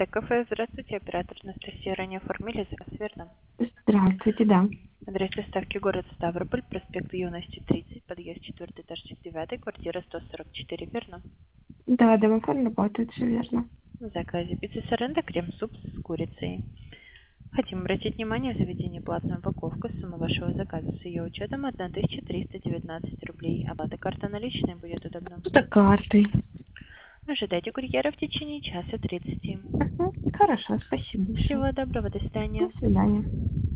Кафе, здравствуйте, оператор Анастасия. Ранее оформили заказ, верно? Здравствуйте, да. Адрес доставки город Ставрополь, проспект Юности, 30, подъезд 4, этаж 9, квартира 144, верно? Да, домофон работает, все верно. В заказе пицца соренто, крем-суп с курицей. Хотим обратить внимание, в заведении платная упаковка, сумма вашего заказа с ее учетом 1319 рублей. Оплата карта наличная будет удобно. Это картой. Ожидайте курьера в течение часа 30. Хорошо, спасибо большое. Всего доброго, до До свидания. свидания.